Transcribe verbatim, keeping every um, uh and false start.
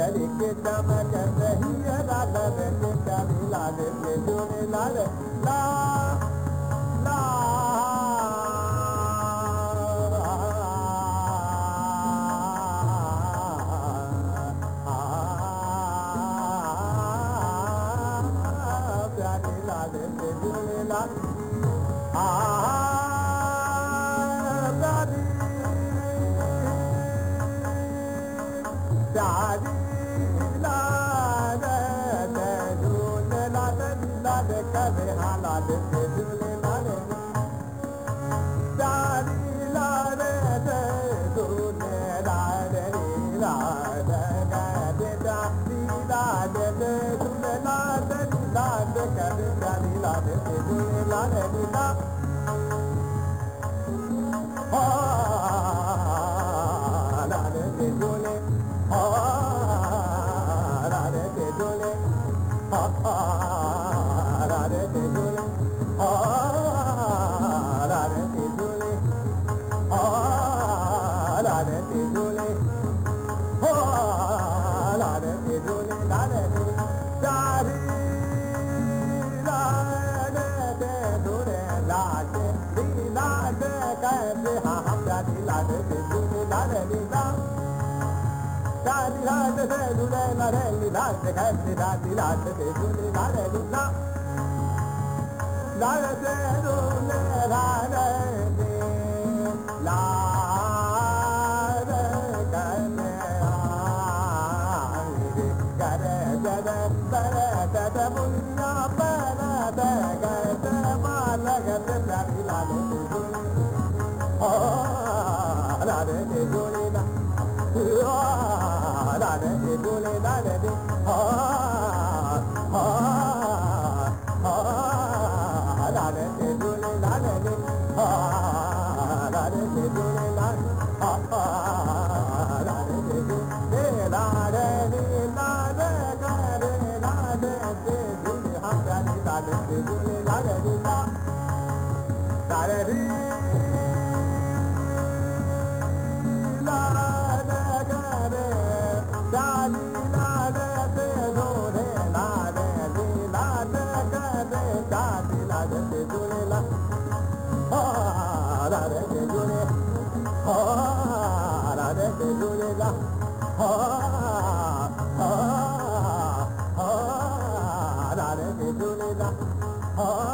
घड़ी के चमक रही है राधा के कभी लाल के जोड़े लाल ला ला प्यारे लाल के जोड़े लाल आ प्यारी लाल झूले लाल लाल करे हाँ लाल के झूले लाल प्यारी लाल झूले लाल लाल करे प्यारी लाल झूले लाल लाल करे प्यारी लाल के झूले लाल लीला लाल के झूले राधे के झूले राधे के झूले राधे के झूले राधे के झूले राधे के झूले राधे चारी राधे के झूले लाडे लाडे कैसे हाँ प्यारी लाडे के झूले लाडे लीला Dadi lad se dule la re li lad se kai dadi lad se dule la re li la lad se dule la re li la re kai me ai kare jada bare jada bunna bare de kai se ma laga se dadi lad se dule oh lad se dule la Radhe ke dule radhe de ha ha ha radhe ke dule radhe de ha radhe ke dule radhe ha ha radhe ke dule radhe de radhe kare radhe ke dule ha radhe radhe ke dule radhe de la radhe de Oh